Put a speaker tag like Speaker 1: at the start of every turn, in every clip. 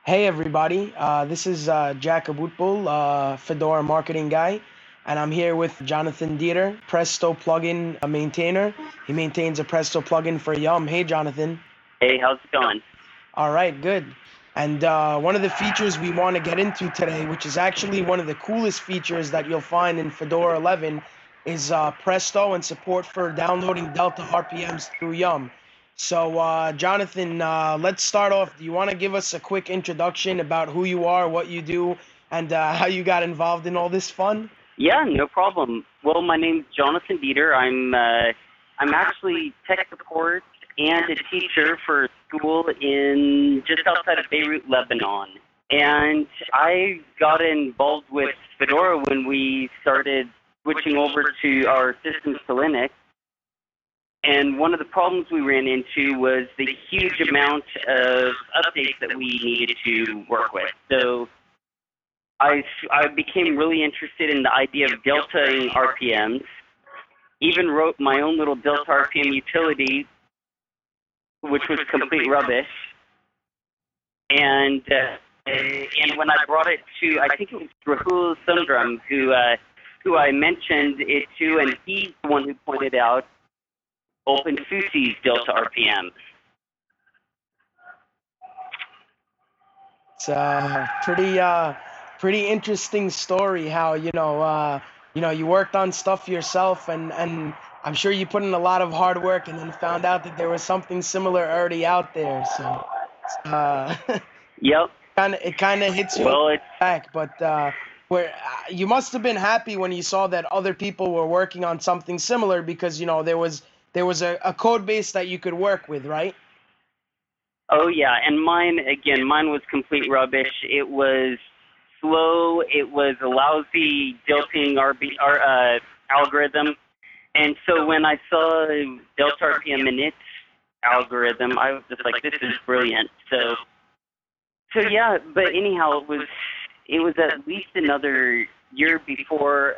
Speaker 1: Hey everybody, this is Jack Abutbul, Fedora marketing guy, and I'm here with Jonathan Dieter, Presto plugin maintainer. He maintains a Presto plugin for Yum. Hey Jonathan.
Speaker 2: Hey, how's it going?
Speaker 1: All right, good. And one of the features we want to get into today, which is actually one of the coolest features that you'll find in Fedora 11, is Presto and support for downloading Delta RPMs through Yum. So, Jonathan, let's start off. Do you want to give us a quick introduction about who you are, what you do, and how you got involved in all this fun?
Speaker 2: Yeah, no problem. Well, my name's Jonathan Dieter. I'm actually tech support and a teacher for a school in just outside of Beirut, Lebanon. And I got involved with Fedora when we started switching over to our systems to Linux. And one of the problems we ran into was the huge amount of updates that we needed to work with. So I became really interested in the idea of deltaing RPMs. Even wrote my own little delta RPM utility, which was complete rubbish. And when I brought it to, I think it was Rahul Sundram, who I mentioned it to, and he's the one who pointed out OpenSUSE's delta RPM.
Speaker 1: It's a pretty interesting story how you worked on stuff yourself and I'm sure you put in a lot of hard work and then found out that there was something similar already out there. So uh,
Speaker 2: Yep.
Speaker 1: it kind of hits you
Speaker 2: Well, it's
Speaker 1: back, but where you must have been happy when you saw that other people were working on something similar because there was a code base that you could work with, right?
Speaker 2: Oh yeah, and mine was complete rubbish. It was slow. It was a lousy Delting algorithm. And so when I saw Delta RPM in its algorithm, I was just like, this is brilliant. So yeah. But anyhow, it was at least another year before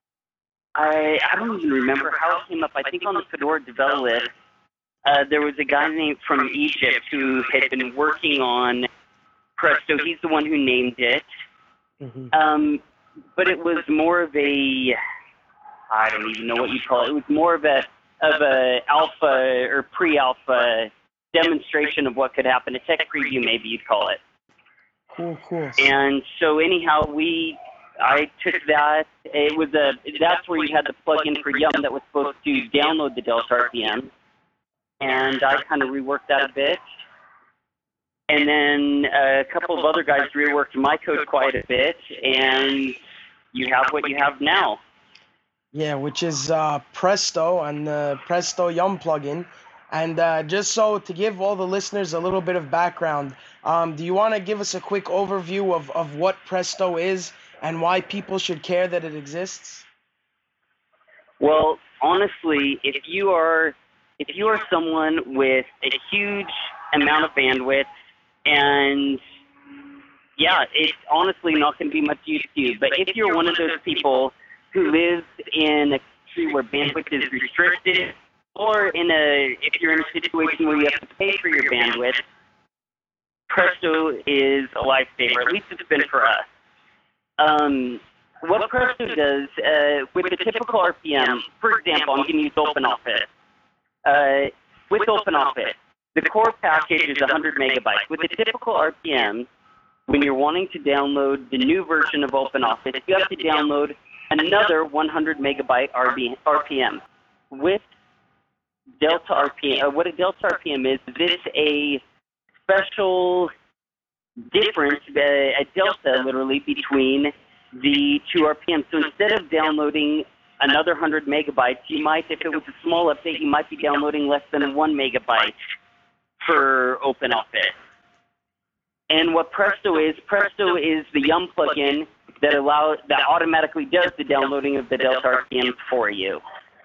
Speaker 2: I don't even remember how it came up. I think on the Fedora Devel list, there was a guy named from Egypt who had been working on Presto. He's the one who named it.
Speaker 1: Hmm.
Speaker 2: But it was more of a, I don't even know what you call it. It was more of a alpha or pre-alpha demonstration of what could happen. A tech preview, maybe you'd call it.
Speaker 1: Cool, cool.
Speaker 2: And so anyhow, I took that. That's where you had the plugin for Yum that was supposed to download the Delta RPM, and I kind of reworked that a bit. And then a couple of other guys reworked my code quite a bit, and you have what you have now.
Speaker 1: Yeah, which is Presto and the Presto Yum plugin. And just so to give all the listeners a little bit of background, do you want to give us a quick overview of what Presto is and why people should care that it exists?
Speaker 2: Well, honestly, if you are someone with a huge amount of bandwidth, and yeah, it's honestly not going to be much use to you. But if you're one of those people who lives in a country where bandwidth is restricted, or if you're in a situation where you have to pay for your bandwidth, Presto is a lifesaver. At least it's been for us. What Presto does with the typical RPM, for example, I'm going to use OpenOffice. With OpenOffice, the core package is 100 megabytes. With the typical RPM, when you're wanting to download the new version of OpenOffice, you have to download another 100 megabyte RPM. With Delta RPM, what a Delta RPM is it's a special difference, a delta literally, between the two RPMs. So instead of downloading another 100 megabytes, you might, if it was a small update, you might be downloading less than 1 megabyte for OpenOffice. And what Presto is the Yum plugin that automatically does the downloading of the Delta RPM for you.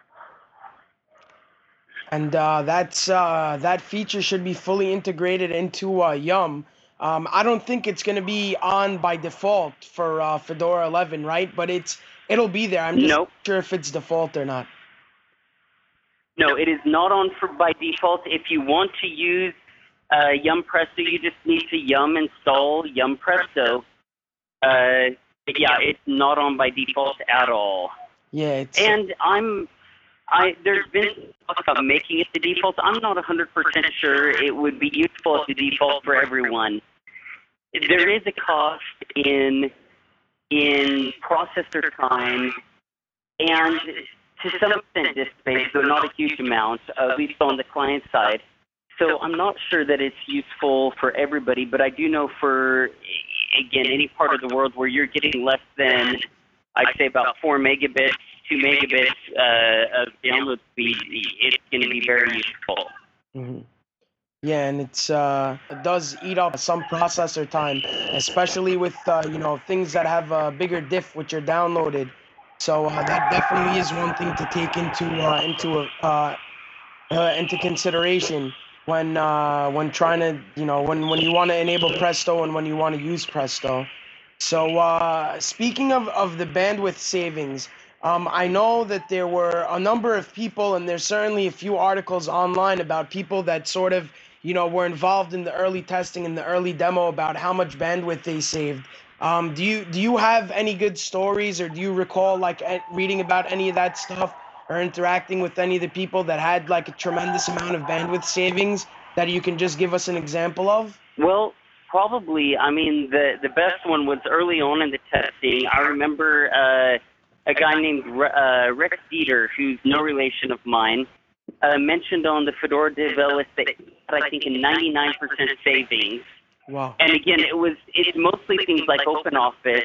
Speaker 1: And that feature should be fully integrated into Yum. I don't think it's going to be on by default for Fedora 11, right? But it'll be there. I'm just not
Speaker 2: Nope.
Speaker 1: sure if it's default or not.
Speaker 2: No, it is not on by default. If you want to use Yum Presto, you just need to install Yum Presto. But yeah, it's not on by default at all.
Speaker 1: Yeah,
Speaker 2: And there's been talk about making it the default. I'm not 100% sure it would be useful as the default for everyone. There is a cost in processor time and to some extent disk space, though not a huge amount, at least on the client side. So I'm not sure that it's useful for everybody, but I do know for, again, any part of the world where you're getting less than, I'd say about 4 megabits, 2 megabits of download speed, it's going to be very useful.
Speaker 1: Mm-hmm. Yeah, and it does eat up some processor time, especially with things that have a bigger diff which are downloaded. So that definitely is one thing to take into consideration when trying to when you want to enable Presto and when you want to use Presto. So speaking of the bandwidth savings, I know that there were a number of people, and there's certainly a few articles online about people that sort of were involved in the early testing and the early demo about how much bandwidth they saved. Do you have any good stories, or do you recall like reading about any of that stuff or interacting with any of the people that had like a tremendous amount of bandwidth savings that you can just give us an example of?
Speaker 2: Well, probably. I mean, the best one was early on in the testing. I remember a guy named Rex Dieter, who's no relation of mine, mentioned on the Fedora Dev list that he had, I think, a 99% savings.
Speaker 1: Wow.
Speaker 2: And again, it's mostly things like OpenOffice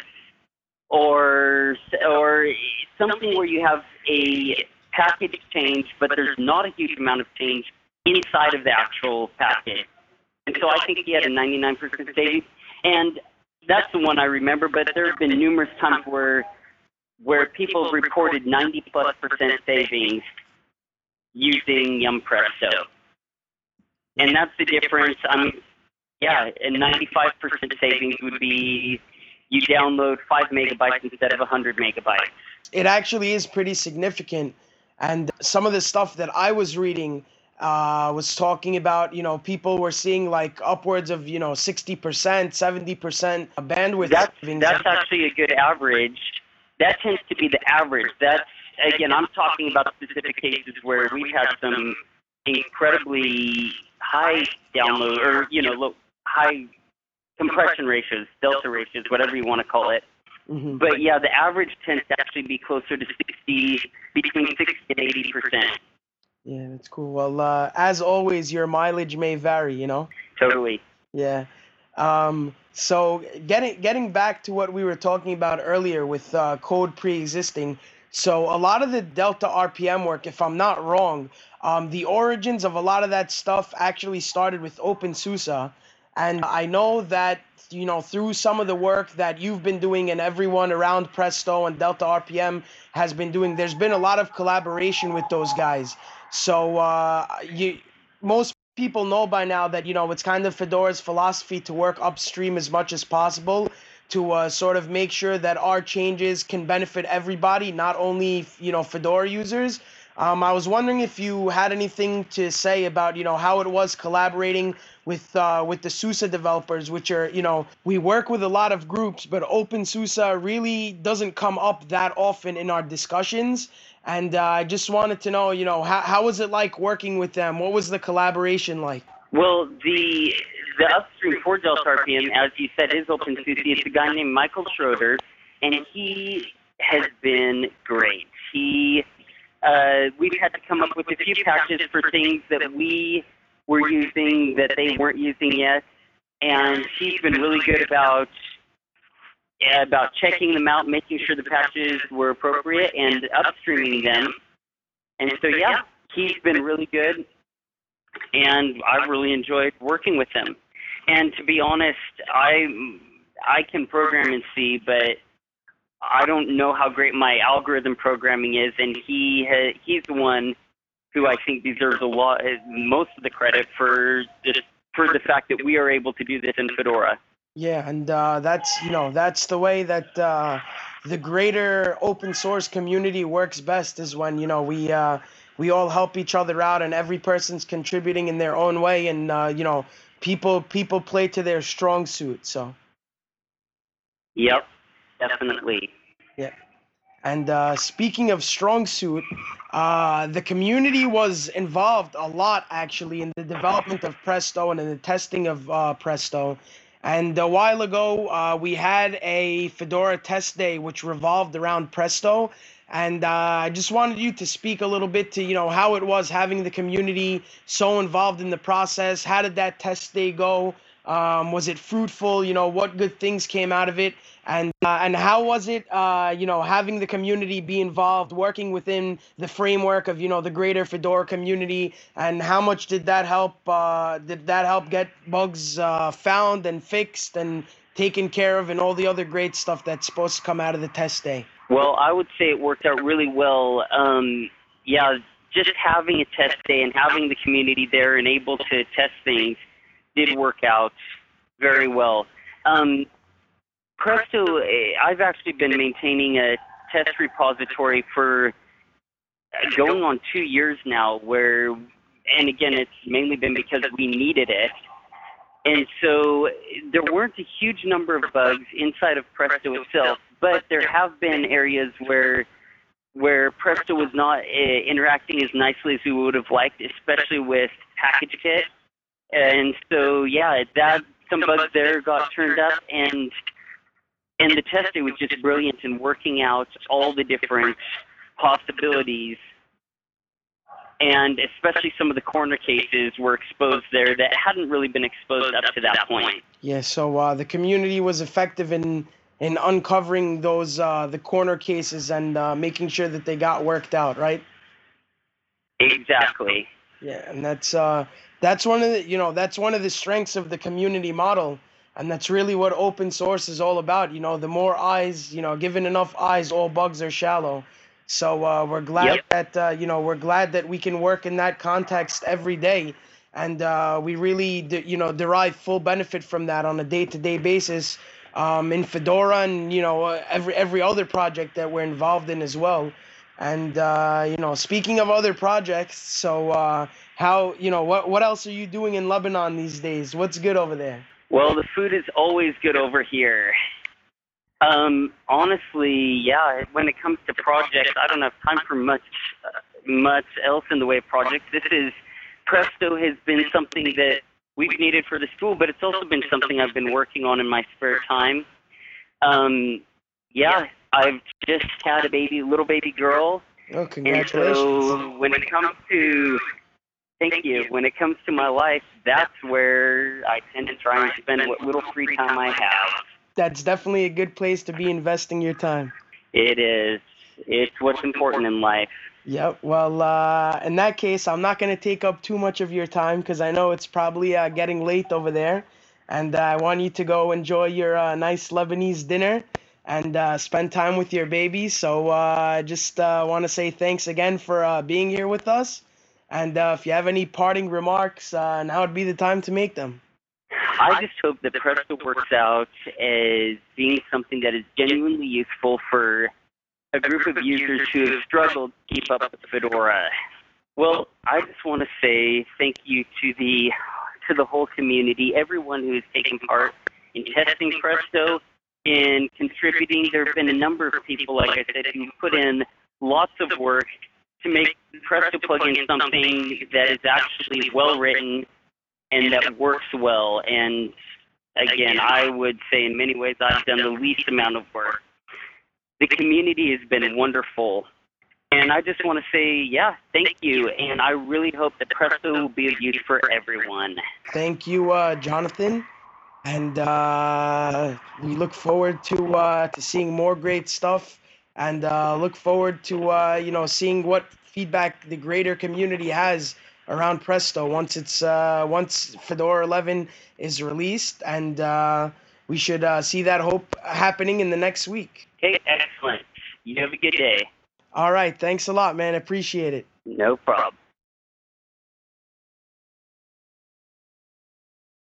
Speaker 2: or something where you have a package change, but there's not a huge amount of change inside of the actual package. And so I think he had a 99% savings. And that's the one I remember, but there have been numerous times where people reported 90+% savings using Yum Presto. And that's the difference. I mean, yeah, a 95% savings would be you download 5 megabytes instead of 100 megabytes.
Speaker 1: It actually is pretty significant. And some of the stuff that I was reading was talking about, people were seeing like upwards of, 60%, 70% bandwidth.
Speaker 2: That's actually a good average. That tends to be the average. That's, again, I'm talking about specific cases where we've had some incredibly high download or, high compression ratios, delta ratios, whatever you want to call it.
Speaker 1: Mm-hmm.
Speaker 2: But yeah, the average tends to actually be closer to between 60 and 80%.
Speaker 1: Yeah, that's cool. Well, as always, your mileage may vary,
Speaker 2: Totally.
Speaker 1: Yeah. So getting back to what we were talking about earlier with code pre-existing. So a lot of the Delta RPM work, if I'm not wrong, the origins of a lot of that stuff actually started with OpenSUSE. And I know that, through some of the work that you've been doing and everyone around Presto and Delta RPM has been doing, there's been a lot of collaboration with those guys. So most people know by now that, it's kind of Fedora's philosophy to work upstream as much as possible to sort of make sure that our changes can benefit everybody, not only, Fedora users. I was wondering if you had anything to say about, how it was collaborating with the SUSE developers, which are, we work with a lot of groups, but OpenSUSE really doesn't come up that often in our discussions. And I just wanted to know, how was it like working with them? What was the collaboration like?
Speaker 2: Well, the upstream for Delta RPM, as you said, is OpenSUSE. It's a guy named Michael Schroeder, and he has been great. We've had to come up with a few patches for things that we were using that they weren't using yet, and he's been really good about checking them out, making sure the patches were appropriate, and upstreaming them. And so, yeah, he's been really good, and I've really enjoyed working with him. And to be honest, I can program in C, but I don't know how great my algorithm programming is, and he's the one who I think deserves most of the credit for the fact that we are able to do this in Fedora.
Speaker 1: Yeah, and that's the way that the greater open source community works best, is when we all help each other out and every person's contributing in their own way and people play to their strong suit. So
Speaker 2: Yep, definitely.
Speaker 1: yeah. And speaking of strong suit, the community was involved a lot actually in the development of Presto and in the testing of Presto. And a while ago, we had a Fedora test day which revolved around Presto. And I just wanted you to speak a little bit to, how it was having the community so involved in the process. How did that test day go? Was it fruitful? What good things came out of it? And how was it, having the community be involved, working within the framework of, the greater Fedora community, and how much did that help? Get bugs found and fixed and taken care of, and all the other great stuff that's supposed to come out of the test day?
Speaker 2: Well, I would say it worked out really well. Yeah, just having a test day and having the community there and able to test things did work out very well. Presto, I've actually been maintaining a test repository for going on 2 years now, and again, it's mainly been because we needed it. And so there weren't a huge number of bugs inside of Presto itself, but there have been areas where Presto was not interacting as nicely as we would have liked, especially with PackageKit. And so, yeah, some bugs there got turned up, and the test day was just brilliant in working out all the different possibilities. And especially some of the corner cases were exposed there that hadn't really been exposed up to that point.
Speaker 1: Yeah, so the community was effective in uncovering those the corner cases and making sure that they got worked out, right?
Speaker 2: Exactly.
Speaker 1: Yeah, and that's one of the that's one of the strengths of the community model, and that's really what open source is all about. The more eyes, given enough eyes, all bugs are shallow. So we're glad that we can work in that context every day, and we really derive full benefit from that on a day-to-day basis in Fedora and every other project that we're involved in as well. And speaking of other projects, so how what else are you doing in Lebanon these days? What's good over there?
Speaker 2: Well, the food is always good over here. Honestly, yeah, when it comes to projects, I don't have time for much else in the way of projects. Presto has been something that we've needed for the school, but it's also been something I've been working on in my spare time. Yeah, I've just had a little baby girl.
Speaker 1: Oh, congratulations.
Speaker 2: And so when it comes to, thank you, when it comes to my life, that's where I tend to try and spend what little free time I have.
Speaker 1: That's definitely a good place to be investing your time.
Speaker 2: It is. It's what's important in life.
Speaker 1: Yep. Well, in that case, I'm not going to take up too much of your time because I know it's probably getting late over there. And I want you to go enjoy your nice Lebanese dinner and spend time with your baby. So I just want to say thanks again for being here with us. And if you have any parting remarks, now would be the time to make them.
Speaker 2: I just hope that Presto works out as being something that is genuinely useful for a group of users who have struggled to keep up with Fedora. Well, I just want to say thank you to the whole community, everyone who has taken part in testing Presto and contributing. There have been a number of people, like I said, who put in lots of work to make Presto plugin something that is actually well written and that works well. And again, I would say in many ways I've done the least amount of work. The community has been wonderful. And I just want to say, yeah, thank you. And I really hope that Presto will be of use for everyone.
Speaker 1: Thank you, Jonathan. And we look forward to seeing more great stuff, and look forward to seeing what feedback the greater community has around Presto once Fedora 11 is released, and we should see that hope happening in the next week.
Speaker 2: Okay, excellent. You have a good day.
Speaker 1: All right, thanks a lot, man. Appreciate it.
Speaker 2: No problem.